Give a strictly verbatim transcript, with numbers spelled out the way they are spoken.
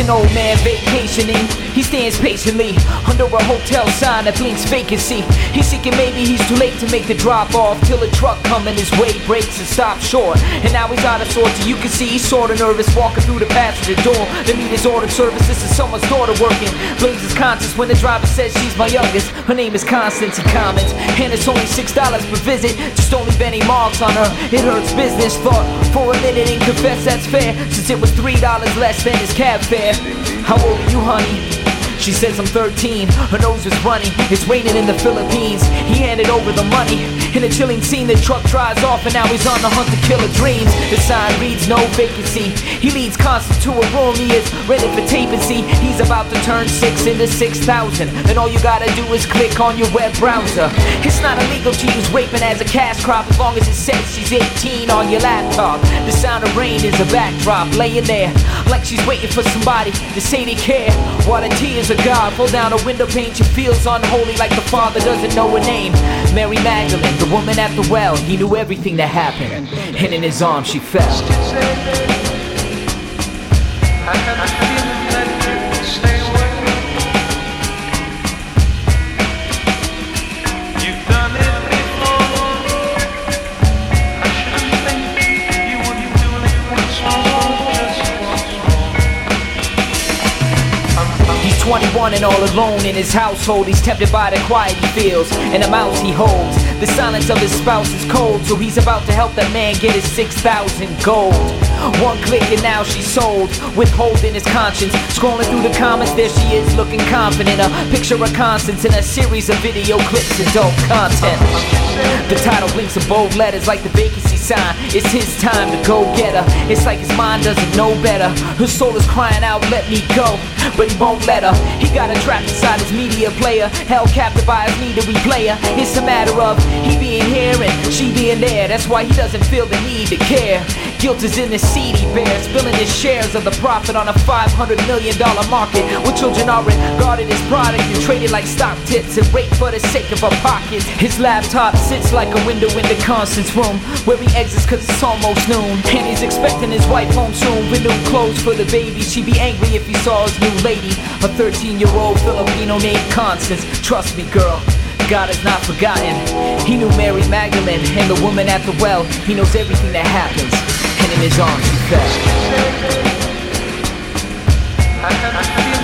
an old man vacationing. He stands patiently under a hotel sign that blinks vacancy. He's thinking maybe he's too late to make the drop off, till a truck coming his way breaks and stops short. And now he's out of sorts, and you can see he's sorta nervous, walking through the passenger door to meet his ordered service. This is someone's daughter working. Blames his conscience when the driver says she's my youngest. Her name is Constance, he comments, and it's only six dollars per visit. Just don't leave any marks on her, it hurts business. Thought for a minute and confess that's fair, since it was three dollars less than his cab fare. How old are you, honey? She says I'm thirteen, her nose is running, it's raining in the Philippines. He handed over the money, in a chilling scene the truck drives off, and now he's on the hunt to kill her dreams. The sign reads no vacancy. He leads Constance to a room, he is ready for tape and see. He's about to turn six into six thousand, and all you gotta do is click on your web browser. It's not illegal to use raping as a cash crop, as long as it says she's eighteen on your laptop. The sound of rain is a backdrop, laying there like she's waiting for somebody to say they care, while the tears of God fall down a window pane. She feels unholy, like the father doesn't know her name. Mary Magdalene, the woman at the well. He knew everything that happened, and in his arms she fell. I have a feeling that you stay away. You've done it before. I shouldn't think you wouldn't do it once more, just once more. He's twenty-one and all alone in his household. He's tempted by the quiet he feels and the mouse he holds. The silence of his spouse is cold, so he's about to help that man get his six thousand gold. One click and now she's sold, withholding his conscience. Scrolling through the comments, there she is looking confident. A picture of Constance in a series of video clips and adult content. The title blinks in bold letters like the vacancy sign. It's his time to go get her. It's like his mind doesn't know better. Her soul is crying out, let me go, but he won't let her. He got her trapped inside his media player, held captive by his need to replay her. It's a matter of he being here and she being there. That's why he doesn't feel the need to care. Guilt is in the seed he bears, spilling his shares of the profit on a five hundred million dollars market, where children are regarded as product and traded like stock tips and raped for the sake of her pockets. His laptop sits like a window in the Constance room, where he exits cause it's almost noon, and he's expecting his wife home soon with new clothes for the baby. She'd be angry if he saw his new lady, a thirteen year old Filipino named Constance. Trust me, girl, God has not forgotten. He knew Mary Magdalene and the woman at the well. He knows everything that happens, and in his arms he fell. I have a feeling